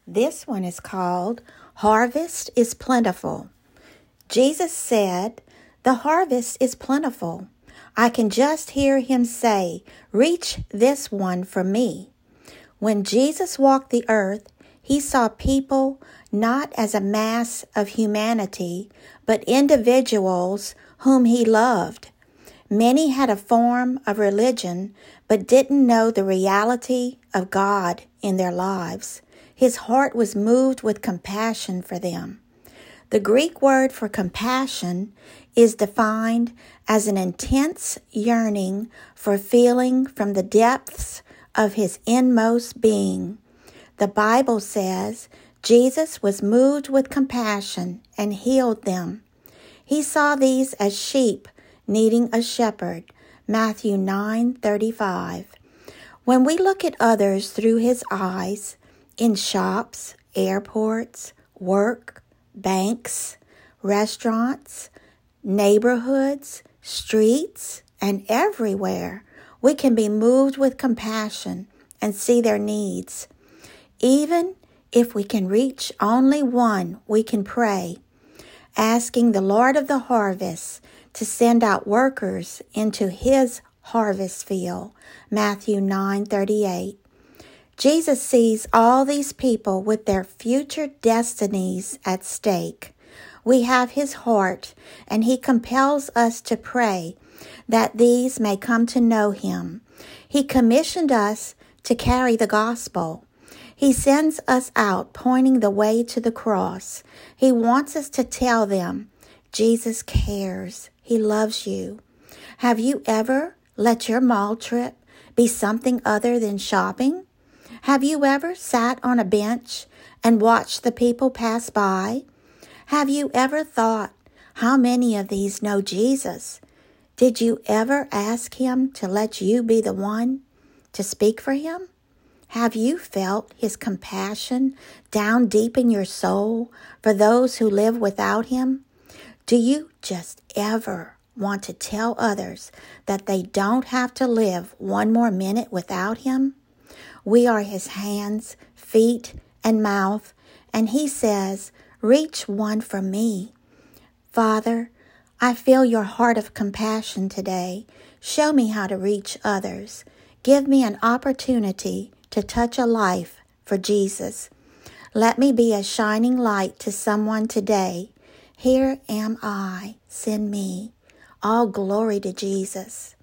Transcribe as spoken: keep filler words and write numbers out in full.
This one is called Harvest is Plentiful. Jesus said, "The harvest is plentiful." I can just hear him say, "Reach this one for me." When Jesus walked the earth, he saw people not as a mass of humanity, but individuals whom he loved. Many had a form of religion, but didn't know the reality of God in their lives. His heart was moved with compassion for them. The Greek word for compassion is defined as an intense yearning for feeling from the depths of his inmost being. The Bible says Jesus was moved with compassion and healed them. He saw these as sheep needing a shepherd. Matthew nine thirty-five. When we look at others through his eyes, in shops, airports, work, banks, restaurants, neighborhoods, streets, and everywhere, we can be moved with compassion and see their needs. Even if we can reach only one, we can pray, asking the Lord of the harvest to send out workers into his harvest field. Matthew nine thirty-eight. Jesus sees all these people with their future destinies at stake. We have his heart, and he compels us to pray that these may come to know him. He commissioned us to carry the gospel. He sends us out pointing the way to the cross. He wants us to tell them, Jesus cares. He loves you. Have you ever let your mall trip be something other than shopping? Have you ever sat on a bench and watched the people pass by? Have you ever thought, how many of these know Jesus? Did you ever ask him to let you be the one to speak for him? Have you felt his compassion down deep in your soul for those who live without him? Do you just ever want to tell others that they don't have to live one more minute without him? We are his hands, feet, and mouth, and he says, "Reach one for me." Father, I feel your heart of compassion today. Show me how to reach others. Give me an opportunity to touch a life for Jesus. Let me be a shining light to someone today. Here am I, send me. All glory to Jesus.